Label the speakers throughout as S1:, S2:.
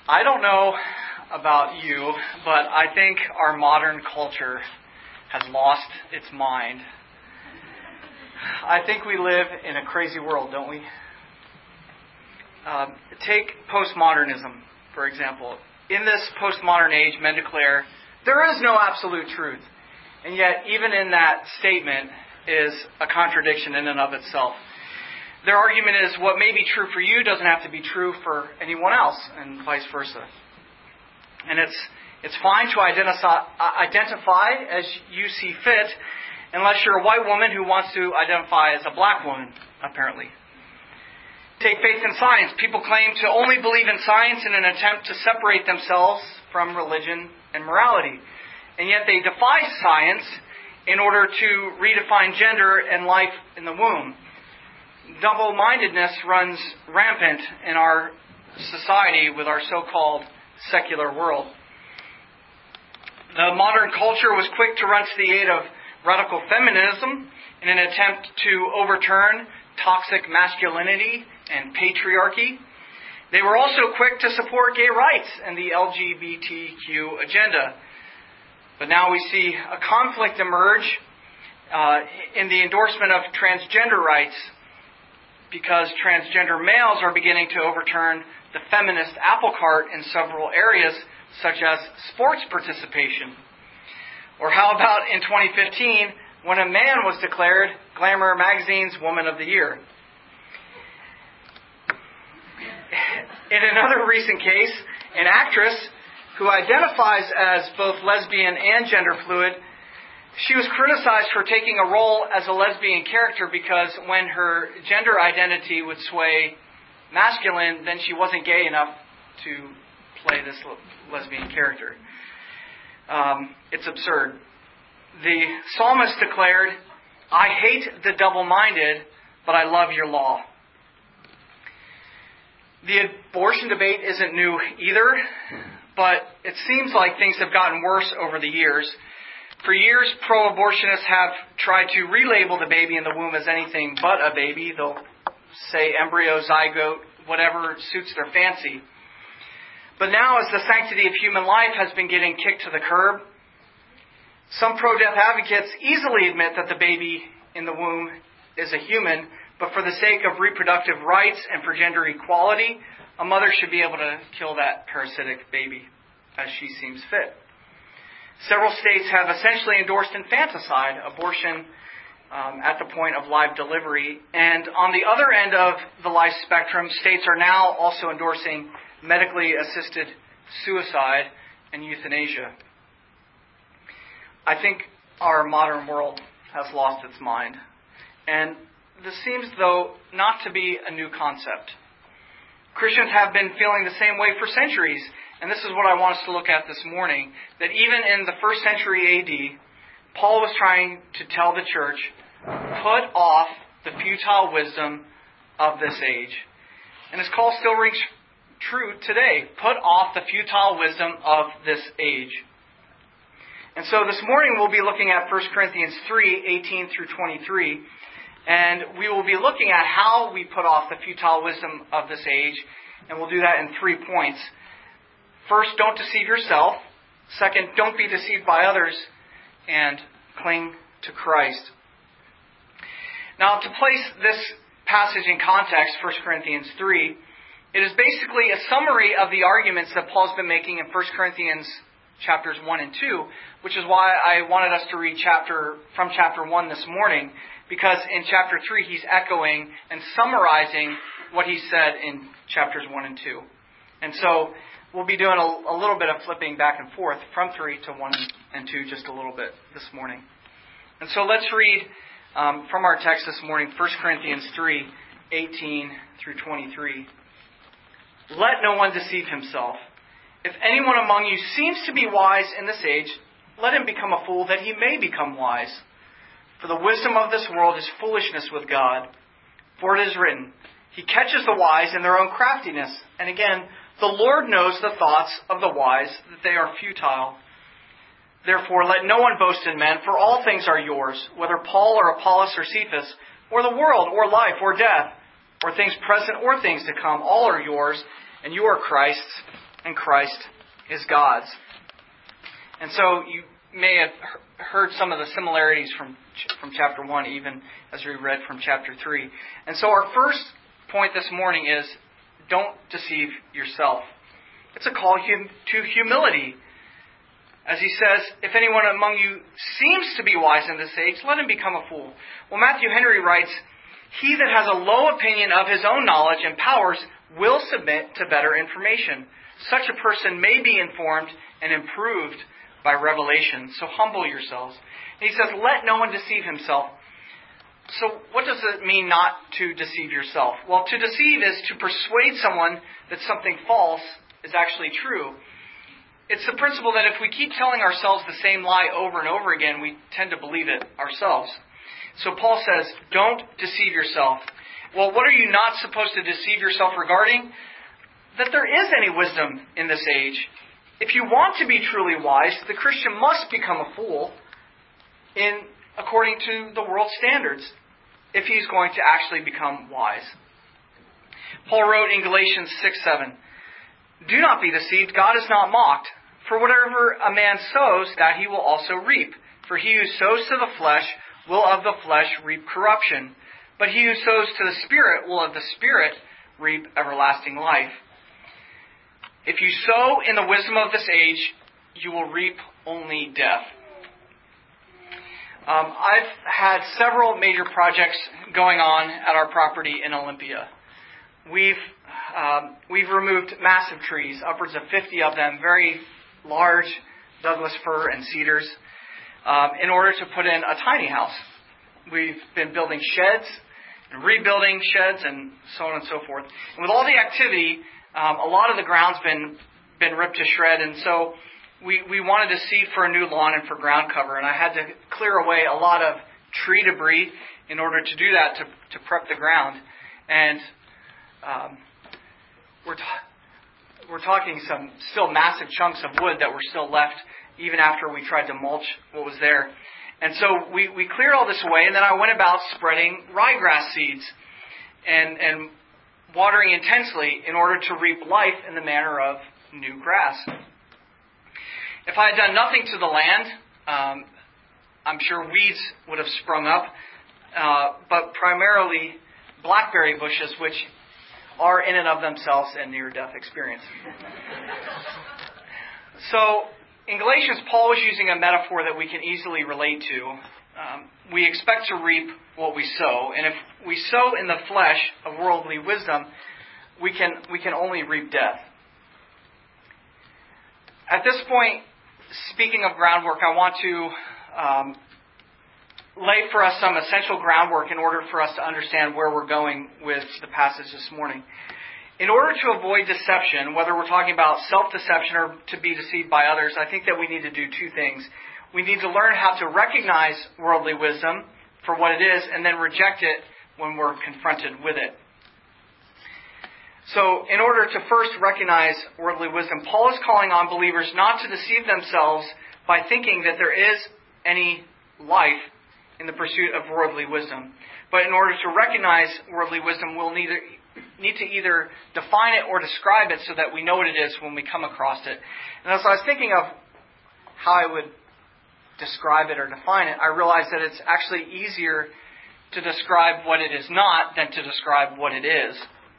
S1: I don't know about you, but I think our modern culture has lost its mind. I think we live in a crazy world, don't we? Take postmodernism, for example. In this postmodern age, men declare there is no absolute truth. And yet, even in that statement is a contradiction in and of itself. Their argument is what may be true for you doesn't have to be true for anyone else, and vice versa. And it's fine to identify as you see fit, unless you're a white woman who wants to identify as a black woman, apparently. Take faith in science. People claim to only believe in science in an attempt to separate themselves from religion and morality. And yet they defy science in order to redefine gender and life in the womb. Double-mindedness runs rampant in our society with our so-called secular world. The modern culture was quick to run to the aid of radical feminism in an attempt to overturn toxic masculinity and patriarchy. They were also quick to support gay rights and the LGBTQ agenda. But now we see a conflict emerge in the endorsement of transgender rights, because transgender males are beginning to overturn the feminist apple cart in several areas, such as sports participation. Or how about in 2015, when a man was declared Glamour magazine's Woman of the Year? In another recent case, an actress who identifies as both lesbian and gender fluid, she was criticized for taking a role as a lesbian character because when her gender identity would sway masculine, then she wasn't gay enough to play this lesbian character. It's absurd. The psalmist declared, "I hate the double-minded, but I love your law." The abortion debate isn't new either, but it seems like things have gotten worse over the years. For years, pro-abortionists have tried to relabel the baby in the womb as anything but a baby. They'll say embryo, zygote, whatever suits their fancy. But now, as the sanctity of human life has been getting kicked to the curb, some pro-death advocates easily admit that the baby in the womb is a human, but for the sake of reproductive rights and for gender equality, a mother should be able to kill that parasitic baby as she seems fit. Several states have essentially endorsed infanticide, abortion at the point of live delivery. And on the other end of the life spectrum, states are now also endorsing medically assisted suicide and euthanasia. I think our modern world has lost its mind. And this seems, though, not to be a new concept. Christians have been feeling the same way for centuries. And this is what I want us to look at this morning. That even in the first century A.D., Paul was trying to tell the church, put off the futile wisdom of this age. And his call still rings true today. Put off the futile wisdom of this age. And so this morning we'll be looking at 1 Corinthians 3:18 through 23. And we will be looking at how we put off the futile wisdom of this age. And we'll do that in 3 points. First, don't deceive yourself. Second, don't be deceived by others. And cling to Christ. Now, to place this passage in context, 1 Corinthians 3, it is basically a summary of the arguments that Paul's been making in 1 Corinthians chapters 1 and 2, which is why I wanted us to read from chapter 1 this morning, because in chapter 3 he's echoing and summarizing what he said in chapters 1 and 2. And so we'll be doing a little bit of flipping back and forth from 3 to 1 and 2 just a little bit this morning. And so let's read from our text this morning, 1 Corinthians 3:18 through 23. Let no one deceive himself. If anyone among you seems to be wise in this age, let him become a fool that he may become wise. For the wisdom of this world is foolishness with God. For it is written, He catches the wise in their own craftiness. And again, the Lord knows the thoughts of the wise, that they are futile. Therefore, let no one boast in men, for all things are yours, whether Paul or Apollos or Cephas, or the world, or life, or death, or things present or things to come, all are yours, and you are Christ's, and Christ is God's. And so you may have heard some of the similarities from chapter 1, even as we read from chapter 3. And so our first point this morning is, don't deceive yourself. It's a call to humility. As he says, if anyone among you seems to be wise in this age, let him become a fool. Well, Matthew Henry writes, he that has a low opinion of his own knowledge and powers will submit to better information. Such a person may be informed and improved by revelation. So humble yourselves. And he says, let no one deceive himself. So what does it mean not to deceive yourself? Well, to deceive is to persuade someone that something false is actually true. It's the principle that if we keep telling ourselves the same lie over and over again, we tend to believe it ourselves. So Paul says, don't deceive yourself. Well, what are you not supposed to deceive yourself regarding? That there is any wisdom in this age. If you want to be truly wise, the Christian must become a fool according to the world's standards, if he's going to actually become wise. Paul wrote in Galatians 6:7, do not be deceived, God is not mocked. For whatever a man sows, that he will also reap. For he who sows to the flesh will of the flesh reap corruption. But he who sows to the Spirit will of the Spirit reap everlasting life. If you sow in the wisdom of this age, you will reap only death. I've had several major projects going on at our property in Olympia. We've removed massive trees, upwards of 50 of them, very large Douglas fir and cedars, in order to put in a tiny house. We've been building sheds and rebuilding sheds and so on and so forth. And with all the activity, a lot of the ground's been ripped to shred, and so we wanted to seed for a new lawn and for ground cover, and I had to clear away a lot of tree debris in order to do that, to prep the ground. And we're talking some still massive chunks of wood that were still left even after we tried to mulch what was there. And so we cleared all this away, and then I went about spreading ryegrass seeds and watering intensely in order to reap life in the manner of new grass. If I had done nothing to the land, I'm sure weeds would have sprung up, but primarily blackberry bushes, which are in and of themselves a near-death experience. So, in Galatians, Paul was using a metaphor that we can easily relate to. We expect to reap what we sow, and if we sow in the flesh of worldly wisdom, we can only reap death. At this point, speaking of groundwork, I want to lay for us some essential groundwork in order for us to understand where we're going with the passage this morning. In order to avoid deception, whether we're talking about self-deception or to be deceived by others, I think that we need to do two things. We need to learn how to recognize worldly wisdom for what it is and then reject it when we're confronted with it. So, in order to first recognize worldly wisdom, Paul is calling on believers not to deceive themselves by thinking that there is any life in the pursuit of worldly wisdom. But in order to recognize worldly wisdom, we'll need to either define it or describe it so that we know what it is when we come across it. And as I was thinking of how I would describe it or define it, I realized that it's actually easier to describe what it is not than to describe what it is.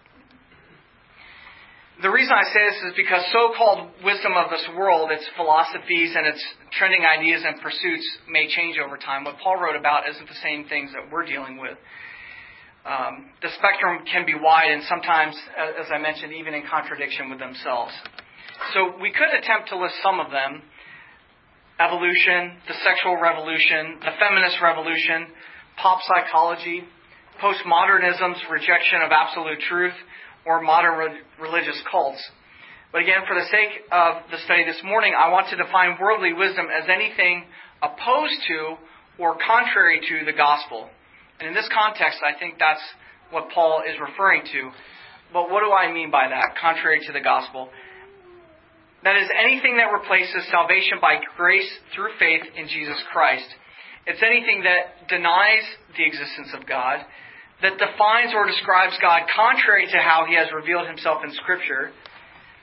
S1: The reason I say this is because so-called wisdom of this world, its philosophies and its trending ideas and pursuits may change over time. What Paul wrote about isn't the same things that we're dealing with. The spectrum can be wide and sometimes, as I mentioned, even in contradiction with themselves. So we could attempt to list some of them. Evolution, the sexual revolution, the feminist revolution, pop psychology, postmodernism's rejection of absolute truth, or modern religious cults. But again, for the sake of the study this morning, I want to define worldly wisdom as anything opposed to or contrary to the gospel. And in this context, I think that's what Paul is referring to. But what do I mean by that, contrary to the gospel? That is anything that replaces salvation by grace through faith in Jesus Christ. It's anything that denies the existence of God, that defines or describes God contrary to how He has revealed Himself in Scripture,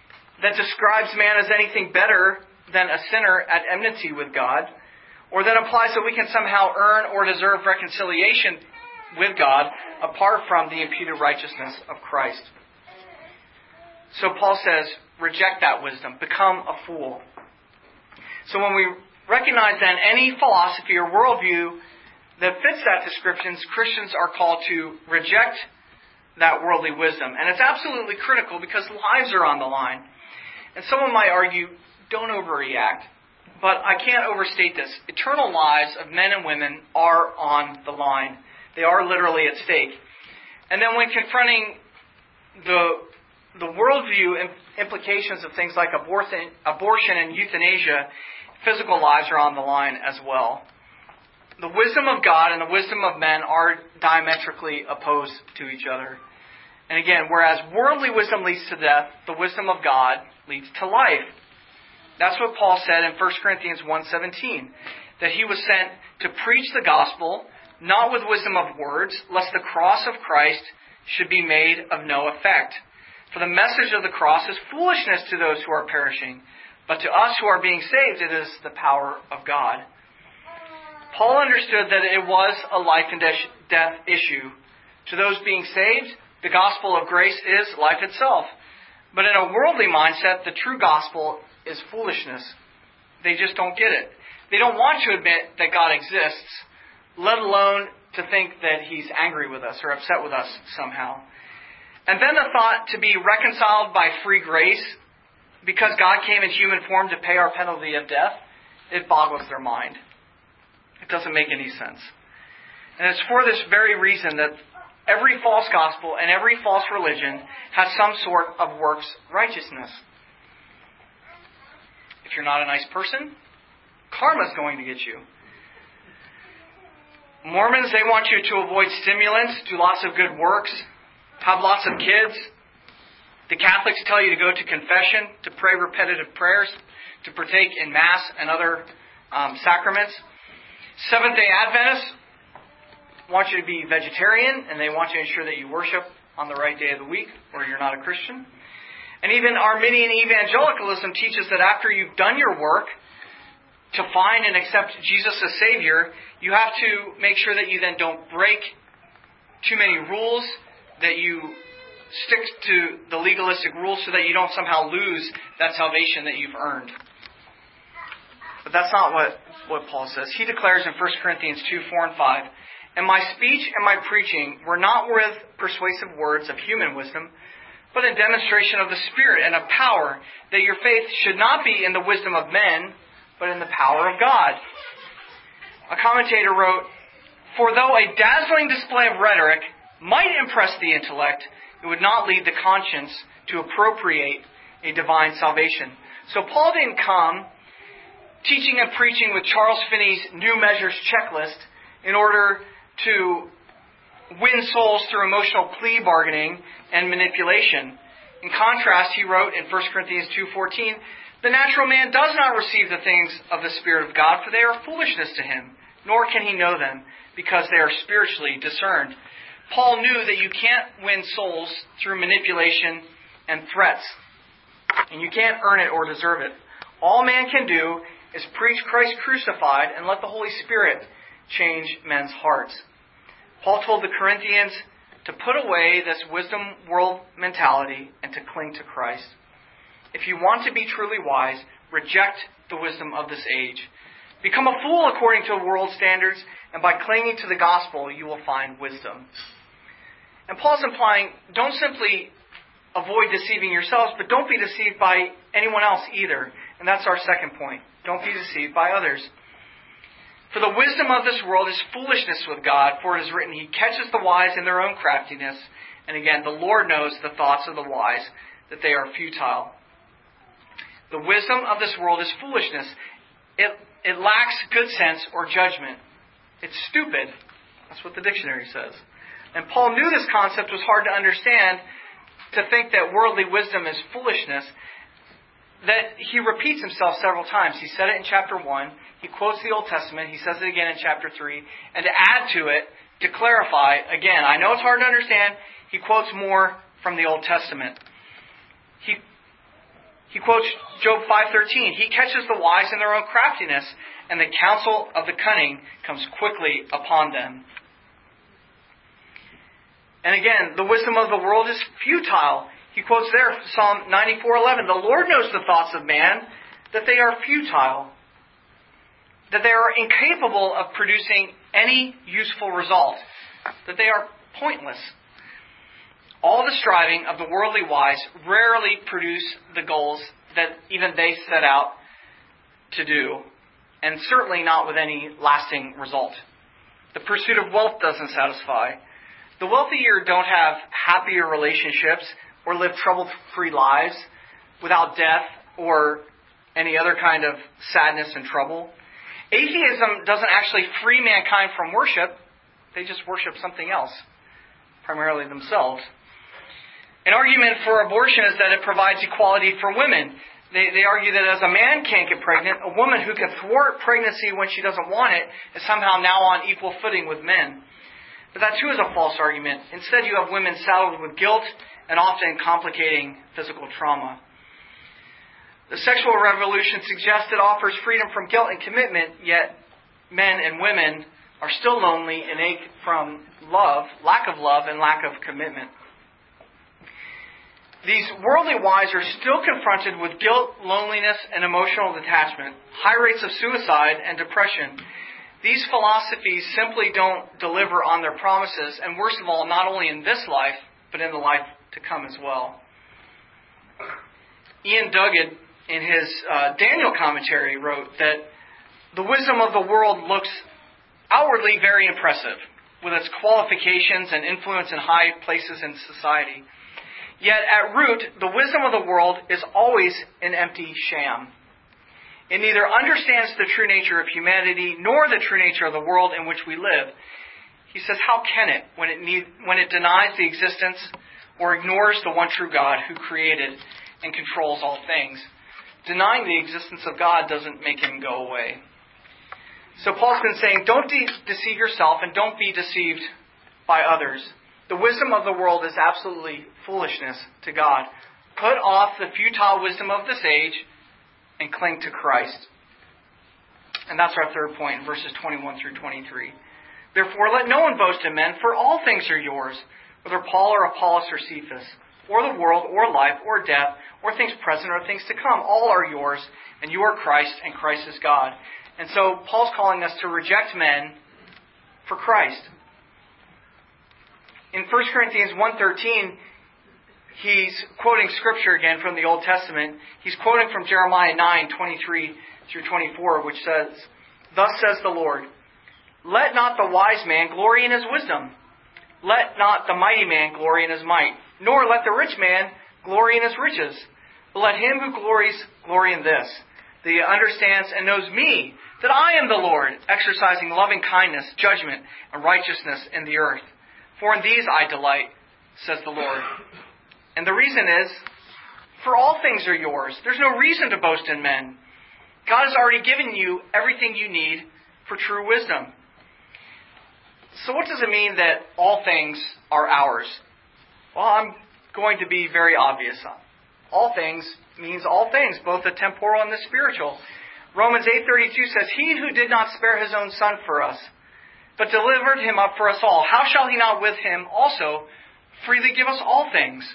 S1: that describes man as anything better than a sinner at enmity with God, or that implies that we can somehow earn or deserve reconciliation with God apart from the imputed righteousness of Christ. So Paul says, reject that wisdom. Become a fool. So when we recognize then any philosophy or worldview that fits that description, Christians are called to reject that worldly wisdom. And it's absolutely critical because lives are on the line. And someone might argue, don't overreact. But I can't overstate this. Eternal lives of men and women are on the line. They are literally at stake. And then when confronting the worldview implications of things like abortion and euthanasia, physical lives are on the line as well. The wisdom of God and the wisdom of men are diametrically opposed to each other. And again, whereas worldly wisdom leads to death, the wisdom of God leads to life. That's what Paul said in 1 Corinthians 1:17, that he was sent to preach the gospel, not with wisdom of words, lest the cross of Christ should be made of no effect. For the message of the cross is foolishness to those who are perishing, but to us who are being saved it is the power of God. Paul understood that it was a life and death issue. To those being saved, the gospel of grace is life itself. But in a worldly mindset, the true gospel is foolishness. They just don't get it. They don't want to admit that God exists, let alone to think that He's angry with us or upset with us somehow. And then the thought to be reconciled by free grace, because God came in human form to pay our penalty of death, it boggles their mind. It doesn't make any sense. And it's for this very reason that every false gospel and every false religion has some sort of works righteousness. If you're not a nice person, karma's going to get you. Mormons, they want you to avoid stimulants, do lots of good works, have lots of kids. The Catholics tell you to go to confession, to pray repetitive prayers, to partake in Mass and other sacraments. Seventh-day Adventists want you to be vegetarian, and they want you to ensure that you worship on the right day of the week, or you're not a Christian. And even Arminian evangelicalism teaches that after you've done your work to find and accept Jesus as Savior, you have to make sure that you then don't break too many rules, that you stick to the legalistic rules so that you don't somehow lose that salvation that you've earned. But that's not what Paul says. He declares in 1 Corinthians 2:4 and 5, "And my speech and my preaching were not with persuasive words of human wisdom, but in demonstration of the Spirit and of power, that your faith should not be in the wisdom of men, but in the power of God." A commentator wrote, "For though a dazzling display of rhetoric might impress the intellect, it would not lead the conscience to appropriate a divine salvation." So Paul didn't come teaching and preaching with Charles Finney's New Measures checklist in order to win souls through emotional plea bargaining and manipulation. In contrast, he wrote in 1 Corinthians 2:14, "The natural man does not receive the things of the Spirit of God, for they are foolishness to him, nor can he know them, because they are spiritually discerned." Paul knew that you can't win souls through manipulation and threats, and you can't earn it or deserve it. All man can do is preach Christ crucified and let the Holy Spirit change men's hearts. Paul told the Corinthians to put away this wisdom world mentality and to cling to Christ. If you want to be truly wise, reject the wisdom of this age. Become a fool according to world standards, and by clinging to the gospel, you will find wisdom. And Paul's implying, don't simply avoid deceiving yourselves, but don't be deceived by anyone else either. And that's our second point. Don't be deceived by others. For the wisdom of this world is foolishness with God, for it is written, "He catches the wise in their own craftiness." And again, the Lord knows the thoughts of the wise, that they are futile. The wisdom of this world is foolishness. It lacks good sense or judgment. It's stupid. That's what the dictionary says. And Paul knew this concept was hard to understand, to think that worldly wisdom is foolishness, that he repeats himself several times. He said it in chapter 1. He quotes the Old Testament. He says it again in chapter 3. And to add to it, to clarify, again, I know it's hard to understand, he quotes more from the Old Testament. He quotes Job 5:13. He catches the wise in their own craftiness, and the counsel of the cunning comes quickly upon them. And again, the wisdom of the world is futile. He quotes there Psalm 94:11. The Lord knows the thoughts of man, that they are futile, that they are incapable of producing any useful result, that they are pointless. All the striving of the worldly wise rarely produce the goals that even they set out to do, and certainly not with any lasting result. The pursuit of wealth doesn't satisfy. The wealthier don't have happier relationships or live trouble-free lives without death or any other kind of sadness and trouble. Atheism doesn't actually free mankind from worship. They just worship something else, primarily themselves. An argument for abortion is that it provides equality for women. They argue that as a man can't get pregnant, a woman who can thwart pregnancy when she doesn't want it is somehow now on equal footing with men. But that too is a false argument. Instead, you have women saddled with guilt and often complicating physical trauma. The sexual revolution suggests it offers freedom from guilt and commitment, yet men and women are still lonely and ache from lack of love and lack of commitment. These worldly wise are still confronted with guilt, loneliness, and emotional detachment, high rates of suicide and depression. These philosophies simply don't deliver on their promises, and worst of all, not only in this life, but in the life to come as well. Ian Duggett, in his Daniel commentary, wrote that the wisdom of the world looks outwardly very impressive, with its qualifications and influence in high places in society. Yet at root, the wisdom of the world is always an empty sham. It neither understands the true nature of humanity nor the true nature of the world in which we live. He says, how can it when it denies the existence or ignores the one true God who created and controls all things? Denying the existence of God doesn't make him go away. So Paul's been saying, don't deceive yourself and don't be deceived by others. The wisdom of the world is absolutely foolishness to God. Put off the futile wisdom of this age and cling to Christ. And that's our third point in verses 21 through 23. Therefore, let no one boast in men, for all things are yours, whether Paul or Apollos or Cephas, or the world, or life, or death, or things present, or things to come. All are yours, and you are Christ, and Christ is God. And so Paul's calling us to reject men for Christ. In 1 Corinthians 1:13, he's quoting Scripture again from the Old Testament. He's quoting from Jeremiah 9:23 through 24, which says, Thus says the Lord, Let not the wise man glory in his wisdom. Let not the mighty man glory in his might. Nor let the rich man glory in his riches. But let him who glories glory in this, that he understands and knows me, that I am the Lord, exercising loving kindness, judgment, and righteousness in the earth. For in these I delight, says the Lord. And the reason is, for all things are yours. There's no reason to boast in men. God has already given you everything you need for true wisdom. So what does it mean that all things are ours? Well, I'm going to be very obvious. All things means all things, both the temporal and the spiritual. Romans 8:32 says, He who did not spare his own son for us, but delivered him up for us all, how shall he not with him also freely give us all things?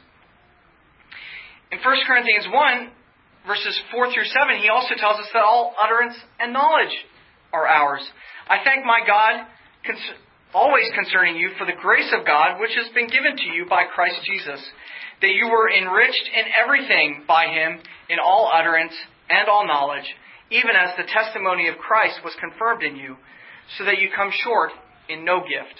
S1: In 1 Corinthians 1, verses 4 through 7, he also tells us that all utterance and knowledge are ours. I thank my God always concerning you for the grace of God which has been given to you by Christ Jesus, that you were enriched in everything by him in all utterance and all knowledge, even as the testimony of Christ was confirmed in you, so that you come short in no gift.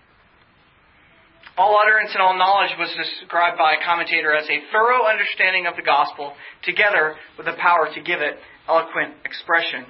S1: All utterance and all knowledge was described by a commentator as a thorough understanding of the gospel, together with the power to give it eloquent expression.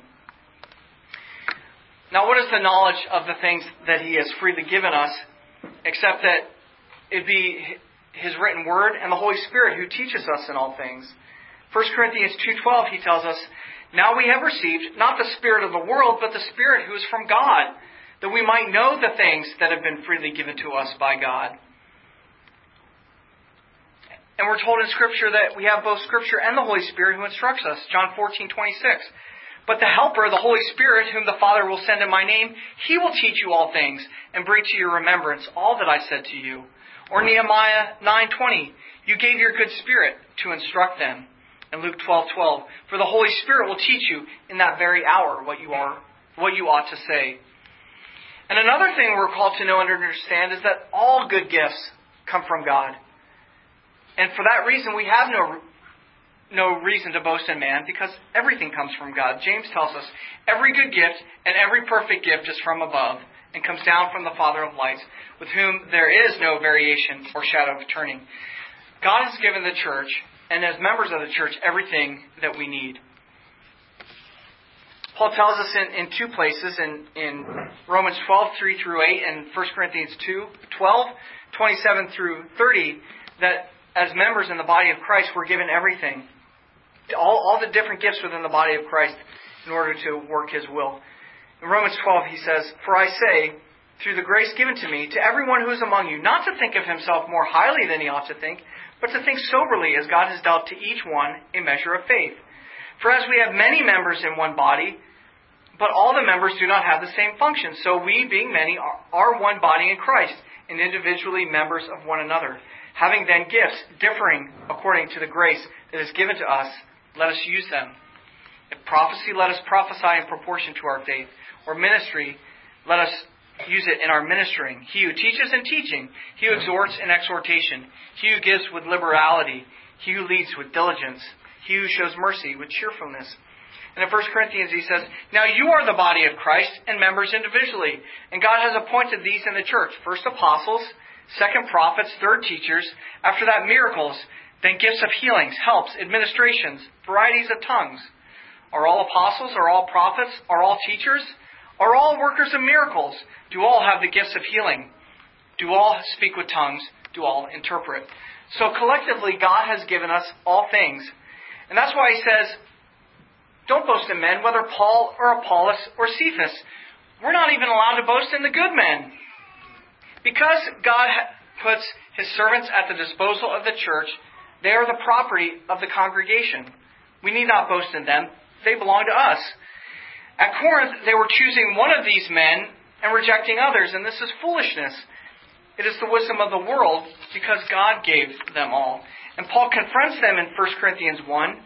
S1: Now, what is the knowledge of the things that he has freely given us, except that it be his written word and the Holy Spirit who teaches us in all things? 1 Corinthians 2:12, he tells us, Now we have received not the spirit of the world, but the Spirit who is from God, that we might know the things that have been freely given to us by God. And we're told in Scripture that we have both Scripture and the Holy Spirit who instructs us. John 14:26. But the Helper, the Holy Spirit, whom the Father will send in my name, He will teach you all things and bring to your remembrance all that I said to you. Or Nehemiah 9:20. You gave your good Spirit to instruct them. And Luke 12:12. For the Holy Spirit will teach you in that very hour what you ought to say. And another thing we're called to know and understand is that all good gifts come from God. And for that reason, we have no reason to boast in man, because everything comes from God. James tells us, every good gift and every perfect gift is from above and comes down from the Father of lights, with whom there is no variation or shadow of turning. God has given the church, and as members of the church, everything that we need. Paul tells us in two places, in Romans 12:3 through 8, and 1 Corinthians 2:12:27-30, that as members in the body of Christ, we're given everything. All the different gifts within the body of Christ in order to work His will. In Romans 12, he says, For I say, through the grace given to me, to everyone who is among you, not to think of himself more highly than he ought to think, but to think soberly, as God has dealt to each one a measure of faith. For as we have many members in one body, but all the members do not have the same function, so we, being many, are one body in Christ, and individually members of one another. Having then gifts differing according to the grace that is given to us, let us use them. If prophecy, let us prophesy in proportion to our faith. Or ministry, let us use it in our ministering. He who teaches in teaching, he who exhorts in exhortation, he who gives with liberality, he who leads with diligence, he who shows mercy with cheerfulness. And in 1 Corinthians he says, Now you are the body of Christ and members individually. And God has appointed these in the church. First apostles, second prophets, third teachers, after that miracles, then gifts of healings, helps, administrations, varieties of tongues. Are all apostles? Are all prophets? Are all teachers? Are all workers of miracles? Do all have the gifts of healing? Do all speak with tongues? Do all interpret? So collectively, God has given us all things. And that's why he says, don't boast in men, whether Paul or Apollos or Cephas. We're not even allowed to boast in the good men. Because God puts His servants at the disposal of the church, they are the property of the congregation. We need not boast in them. They belong to us. At Corinth, they were choosing one of these men and rejecting others, and this is foolishness. It is the wisdom of the world, because God gave them all. And Paul confronts them in 1 Corinthians 1.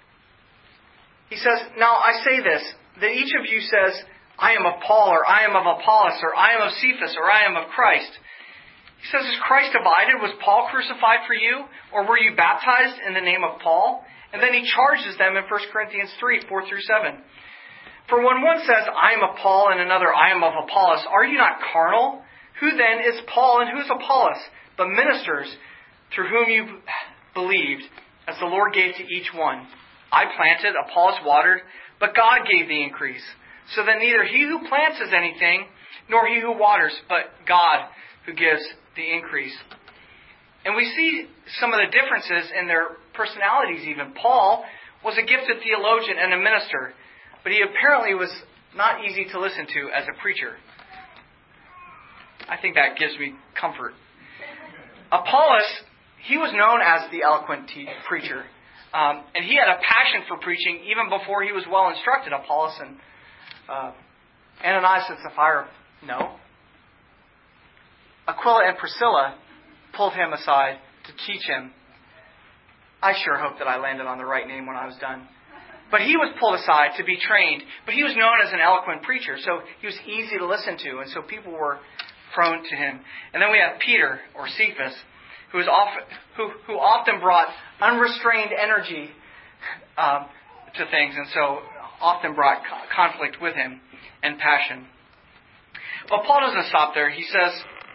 S1: He says, Now I say this, that each of you says, I am of Paul, or I am of Apollos, or I am of Cephas, or I am of Christ. He says, Is Christ divided? Was Paul crucified for you? Or were you baptized in the name of Paul? And then he charges them in 1 Corinthians 3:4-7. For when one says, I am of Paul, and another, I am of Apollos, are you not carnal? Who then is Paul and who is Apollos? But ministers through whom you believed, as the Lord gave to each one. I planted, Apollos watered, but God gave the increase. So that neither he who plants is anything, nor he who waters, but God who gives the increase. And we see some of the differences in their personalities even. Paul was a gifted theologian and a minister, but he apparently was not easy to listen to as a preacher. I think that gives me comfort. Apollos, he was known as the eloquent preacher. And he had a passion for preaching even before he was well instructed. Apollos and Ananias and Sapphira, no. Aquila and Priscilla pulled him aside to teach him. I sure hope that I landed on the right name when I was done. But he was pulled aside to be trained. But he was known as an eloquent preacher, so he was easy to listen to, and so people were prone to him. And then we have Peter, or Cephas, who often brought unrestrained energy to things, and so often brought conflict with him and passion. But Paul doesn't stop there. He says,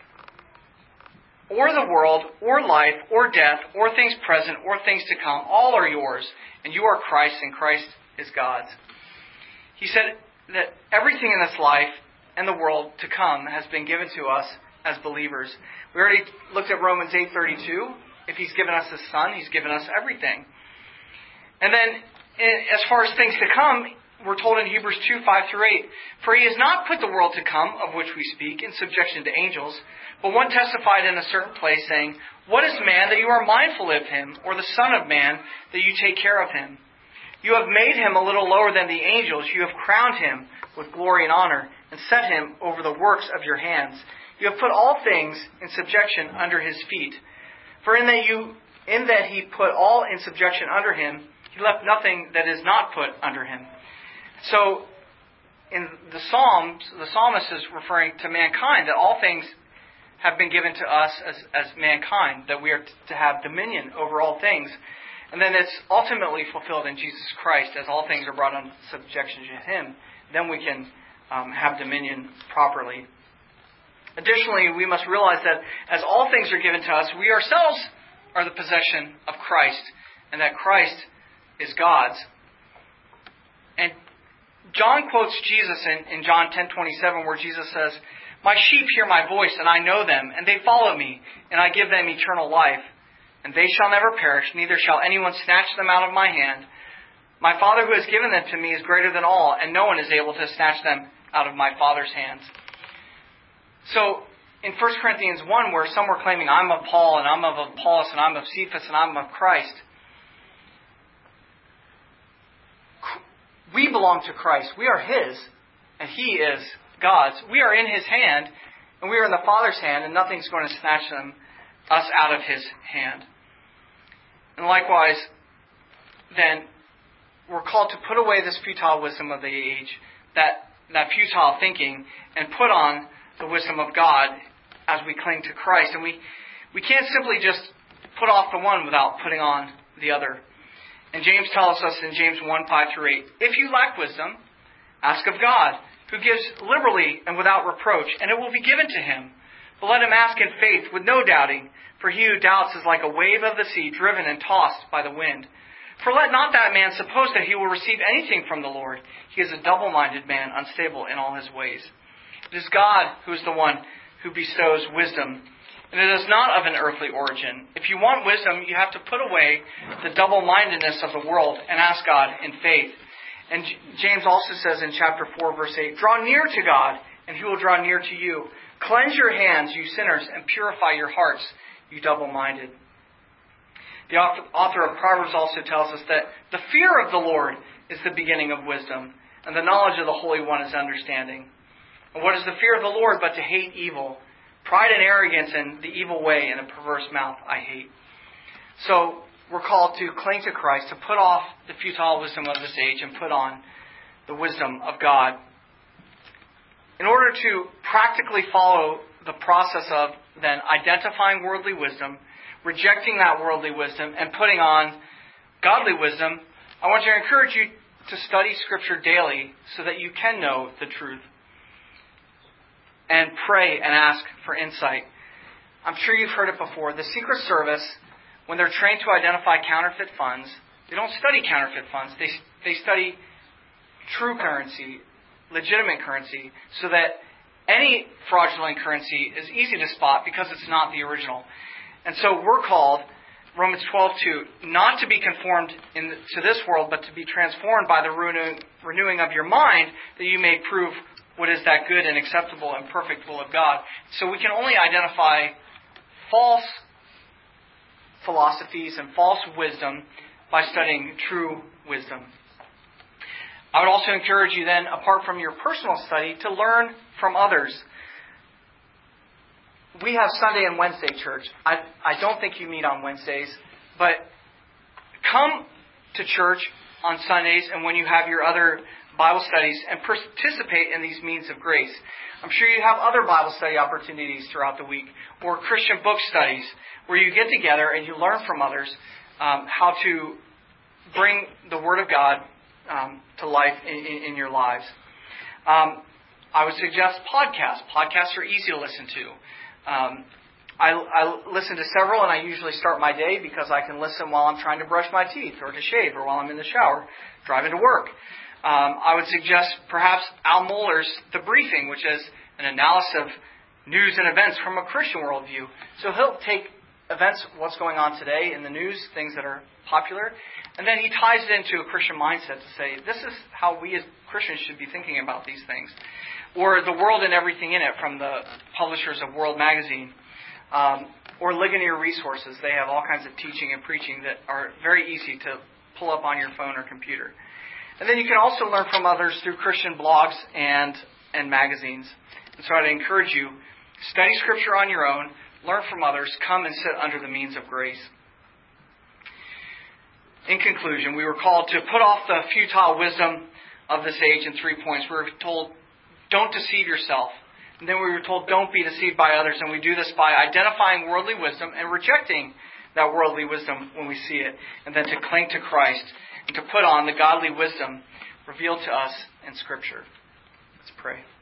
S1: or the world, or life, or death, or things present, or things to come, all are yours, and you are Christ, and Christ is God's. He said that everything in this life and the world to come has been given to us as believers. We already looked at Romans 8:32. If He's given us His Son, He's given us everything. And then, as far as things to come, we're told in Hebrews 2, 5 through 8, "For he has not put the world to come, of which we speak, in subjection to angels, but one testified in a certain place, saying, What is man that you are mindful of him, or the Son of Man that you take care of him? You have made him a little lower than the angels. You have crowned him with glory and honor, and set him over the works of your hands. You have put all things in subjection under his feet. For in that he put all in subjection under him, he left nothing that is not put under him." So, in the Psalms, the psalmist is referring to mankind, that all things have been given to us as mankind, that we are to have dominion over all things. And then it's ultimately fulfilled in Jesus Christ, as all things are brought under subjection to him. Then we can have dominion properly. Additionally, we must realize that as all things are given to us, we ourselves are the possession of Christ, and that Christ is God's. And John quotes Jesus in John 10:27, where Jesus says, "My sheep hear my voice, and I know them, and they follow me, and I give them eternal life. And they shall never perish, neither shall anyone snatch them out of my hand. My Father who has given them to me is greater than all, and no one is able to snatch them out of my Father's hands." So, in 1 Corinthians 1, where some were claiming, "I'm of Paul, and I'm of Apollos, and I'm of Cephas, and I'm of Christ," we belong to Christ. We are His, and He is God's. We are in His hand, and we are in the Father's hand, and nothing's going to snatch us out of His hand. And likewise, then, we're called to put away this futile wisdom of the age, that futile thinking, and put on the wisdom of God as we cling to Christ. And we can't simply just put off the one without putting on the other. And James tells us in James 1, 5 through 8, "If you lack wisdom, ask of God, who gives liberally and without reproach, and it will be given to him. But let him ask in faith with no doubting, for he who doubts is like a wave of the sea driven and tossed by the wind. For let not that man suppose that he will receive anything from the Lord. He is a double-minded man, unstable in all his ways. It is God who is the one who bestows wisdom, and it is not of an earthly origin. If you want wisdom, you have to put away the double-mindedness of the world and ask God in faith." And James also says in chapter 4, verse 8, "Draw near to God, and He will draw near to you. Cleanse your hands, you sinners, and purify your hearts, you double-minded." The author of Proverbs also tells us that the fear of the Lord is the beginning of wisdom, and the knowledge of the Holy One is understanding. And what is the fear of the Lord but to hate evil? Pride and arrogance and the evil way and a perverse mouth I hate. So we're called to cling to Christ, to put off the futile wisdom of this age and put on the wisdom of God. In order to practically follow the process of then identifying worldly wisdom, rejecting that worldly wisdom, and putting on godly wisdom, I want to encourage you to study Scripture daily so that you can know the truth. And pray and ask for insight. I'm sure you've heard it before. The Secret Service, when they're trained to identify counterfeit funds, they don't study counterfeit funds. They study true currency, legitimate currency, so that any fraudulent currency is easy to spot because it's not the original. And so we're called, Romans 12:2, not to be conformed to this world, but to be transformed by the renewing of your mind, that you may prove what is that good and acceptable and perfect will of God. So we can only identify false philosophies and false wisdom by studying true wisdom. I would also encourage you then, apart from your personal study, to learn from others. We have Sunday and Wednesday church. I don't think you meet on Wednesdays, but come to church on Sundays and when you have your other Bible studies and participate in these means of grace. I'm sure you have other Bible study opportunities throughout the week, or Christian book studies where you get together and you learn from others how to bring the Word of God to life in your lives. I would suggest podcasts. Podcasts are easy to listen to. I listen to several, and I usually start my day because I can listen while I'm trying to brush my teeth or to shave, or while I'm in the shower driving to work. I would suggest perhaps Al Mohler's The Briefing, which is an analysis of news and events from a Christian worldview. So he'll take events, what's going on today in the news, things that are popular. And then he ties it into a Christian mindset to say, this is how we as Christians should be thinking about these things. Or the world and everything in it, from the publishers of World Magazine. Or Ligonier Resources. They have all kinds of teaching and preaching that are very easy to pull up on your phone or computer. And then you can also learn from others through Christian blogs and magazines. And so I'd encourage you, study Scripture on your own, learn from others, come and sit under the means of grace. In conclusion, we were called to put off the futile wisdom of this age in 3 points. We were told, don't deceive yourself. And then we were told, don't be deceived by others. And we do this by identifying worldly wisdom and rejecting that worldly wisdom when we see it. And then to cling to Christ and to put on the godly wisdom revealed to us in Scripture. Let's pray.